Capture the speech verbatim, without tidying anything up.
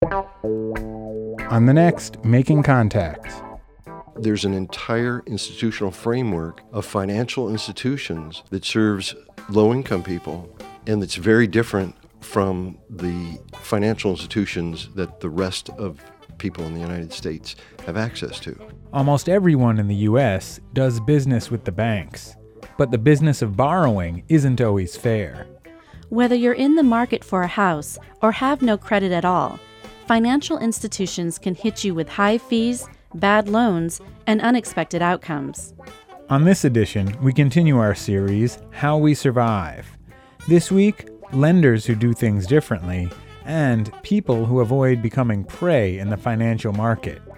On the next Making Contacts. There's an entire institutional framework of financial institutions that serves low-income people, and it's very different from the financial institutions that the rest of people in the United States have access to. Almost everyone in the U S does business with the banks, but the business of borrowing isn't always fair. Whether you're in the market for a house or have no credit at all, financial institutions can hit you with high fees, bad loans, and unexpected outcomes. On this edition, we continue our series, How We Survive. This week, lenders who do things differently, and people who avoid becoming prey in the financial market.